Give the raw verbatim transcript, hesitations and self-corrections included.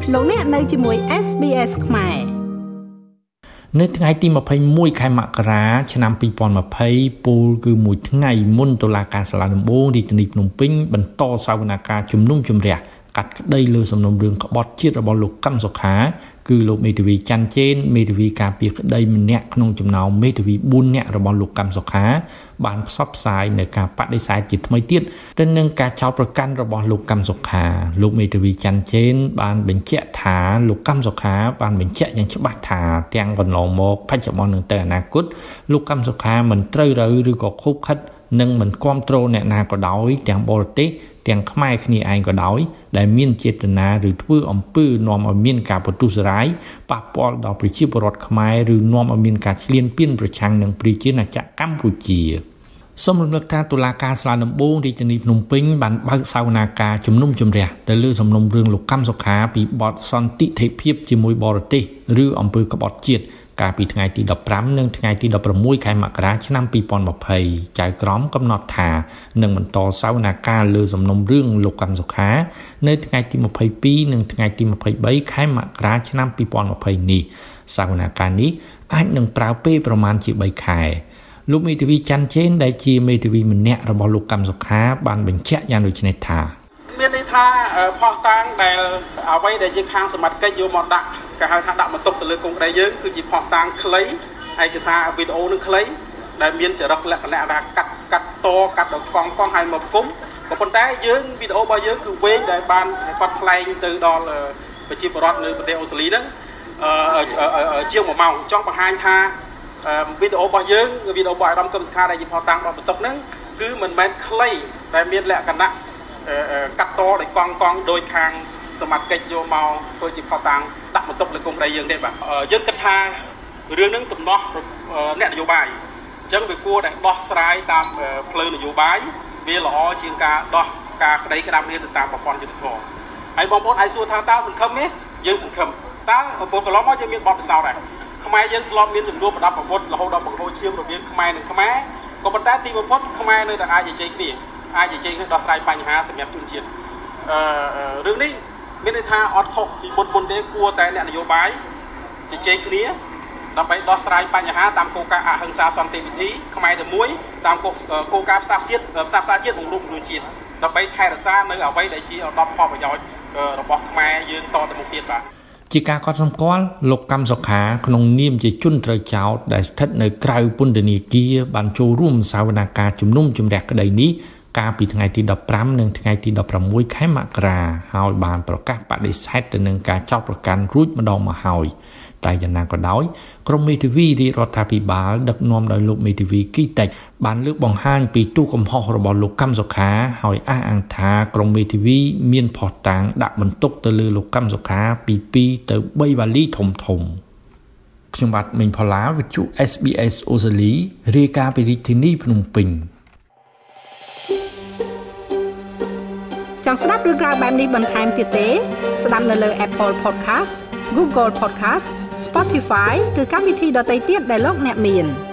លោកអ្នកនៅជាមួយ เอส บี เอส ខ្មែរនៅថ្ងៃទីยี่สิบเอ็ดខែមករាឆ្នាំยี่สิบยี่สิบពលគឺមួយថ្ងៃមុនតុលាការសាលាដំបូងរាជធានីភ្នំពេញបន្តសវនកម្មជំនុំជម្រះកាត់ក្តីលើសំណុំរឿងក្បត់ជាតិរបស់លោកកឹមសុខាគឺលោកមេធាវីច័ន្ទជេនមេធាវីការពារក្តីម្នាក់ក្នុងចំណោមមេធាវីបួននាក់របស់លោកកឹមសុខាបានផ្សព្វផ្សាយនៅការបដិសេធជាថ្មីទៀតទៅនឹងការចោទប្រកាន់របស់លោកកឹមសុខាលោកមេធាវីច័ន្ទជេនបានបញ្ជាក់ថាលោកកឹមសុខាបានបញ្ជាក់យ៉ាងច្បាស់ថាទាំងកន្លងមកបច្ចុប្បន្ននិងទៅអនាគតលោកកឹមសុខាមិនត្រូវរើឬក៏ខូបខិតនិងមិនគាំទ្រអ្នកណាក៏ដោយទាំងបរទេសទាំងខ្មែរគ្នាឯងក៏ដោយដែលមានចេតនាឬធ្វើអំពើនាំឲ្យមានការបន្ទុះសារាយប៉ះពាល់ដល់ប្រជាពលរដ្ឋខ្មែរឬនាំឲ្យមានការឈ្លានពានប្រឆាំងនឹងប្រជាណាចក្រកម្ពុជាសូមរំលឹកថាតុលាការសាលាដំបូងរាជធានីភ្នំពេញបានបើកសវនាការជំនុំជម្រះទៅលើសំណុំរឿងលោកកឹមសុខាពីបទសន្តិភាពជាមួយបរទេសឬអំពើក្បត់ជាតិកាលពីថ្ងៃទីដប់ប្រាំនិងថ្ងៃទីដប់ប្រាំមួយខែមករាឆ្នាំยี่สิบยี่สิบចៅក្រមកំណត់ថានឹងបន្តសវនាការលើសំណុំរឿងលោកកឹមសុខានៅថ្ងៃទីยี่สิบสองនិងថ្ងៃទីยี่สิบสามខែមករាឆ្នាំยี่สิบยี่สิบនេះសវនាការនេះអាចនឹងប្រើពេលប្រមាណជាបីខែលោកមេធាវីច័ន្ទជេនដែលជាមេធាវីម្នាក់របស់លោកកឹមសុខាបានបញ្ជាក់យ៉ាងដូចនេះថាមានន័យថាផុសតាងដែលអ្វីដែលជាខាងសមត្ថកិច្ចយកមកដាក់គេហៅថាដាក់បន្ទុកទៅលើកងក្តីយើងគឺជាផុសតាងខ្លីឯកសារវីដេអូនឹងខ្លីដែលមានចរិតលក្ខណៈថាកាត់កាត់តកាត់ដល់កង់កង់ឲ្យមកគុំក៏ប៉ុន្តែយើងវីដេអូរបស់យើងគឺវែងដែលបានគាត់ថ្លែងទៅដល់ប្រជាពលរដ្ឋនៅប្រទេសអូស្ត្រាលីហ្នឹងជាងមួយម៉ោងចង់បង្ហាញថាវីដេអូរបស់យើងវីដេអូរបស់អារម្មណ៍កឹមសុខាដែលជាផុសតាងរបស់បន្ទុកហ្នឹងគឺមិនមែនខ្លីដែលមានលក្ខណៈកាត់តដោយកង់កង់ដោយខាងសមត្ថកិច្ចយកមកធ្វើជាផុសតាងដាក់បន្ទុកលើកងក្តីយើងទេបាទយើងគិតថារឿងហ្នឹងទំនាស់អ្នកនយោបាយអញ្ចឹងវាគួរតែដោះស្រាយតាមផ្លូវនយោបាយវាល្អជាងការដោះការក្តីក្តាប់គ្នាទៅតាមប្រព័ន្ធយុត្តិធម៌ហើយបងប្អូនអាចសួរថាតើសង្ឃឹមទេយើងសង្ឃឹមតើពលកន្លងមកយើងមានបទពិសោធន៍ដែរខ្មែរយើងធ្លាប់មានចំនួនប្រដាប់ប្រវត្តិរហូតដល់បង្ហូរឈាមរវាងខ្មែរនិងខ្មែរក៏ប៉ុន្តែទីបំផុតខ្មែរនៅតែអាចជជែកគ្នាអាចជជែកគ្នាដោះស្រាយបញ្ហាសម្រាប់ជនជាតិអឺរឿងនេះមានន័យថាអត់ខុសពីមុនមុនទេគួរតែអ្នកនយោបាយជជែកគ្នាដើម្បីដោះស្រាយបញ្ហាតាមគោលការណ៍អហិង្សាសន្តិវិធីខ្មែរតែមួយតាមគោលការណ៍ផ្សះផ្សាជាតិផ្សះផ្សាជាតិបង្រួបប្រជាជាតិដើម្បីថែរក្សានៅអ្វីដែលជាឧត្តមផលប្រយោជន៍របស់ខ្មែរយើងតទៅមុខទៀតបាទជាការកត់សម្គាល់លោកកឹមសុខាក្នុងនាមជាជនត្រូវចោទដែលស្ថិតនៅក្រៅពន្ធនាគារបានចូលរួមសវនាការជំនុំជម្រះក្តីនេះកាលពីថ្ងៃទីដប់ប្រាំនិងថ្ងៃទីដប់ប្រាំមួយខែមករាហើយបានប្រកាសបដិសេធទៅនឹងការចោទប្រកាន់រួចម្ដងមកហើយតែយ៉ាងណាក៏ដោយក្រុមមេធាវីរាជរដ្ឋាភិបាលដឹកនាំដោយលោកមេធាវីគីតិចបានលើកបង្ហាញពីទូកំហុសរបស់លោកកឹមសុខាហើយអះអាងថាក្រុមមេធាវីមានភស្តុតាងដាក់បន្ទុកទៅលើលោកកឹមសុខាពីពីរទៅបីវ៉ាលីធំធំខ្ញុំបាទមេងផល្លាវិទ្យុ เอส บี เอส អូស្ត្រាលីរាយការណ៍ពីរាជធានីភ្នំពេញចង់ស្ដាប់រឿងក្រៅបែបនេះបន្ថែមទៀតទេស្ដាប់នៅលើ Apple Podcast Google Podcast Spotify ឬកម្មវិធីដទៃទៀតដែលលោកអ្នកមាន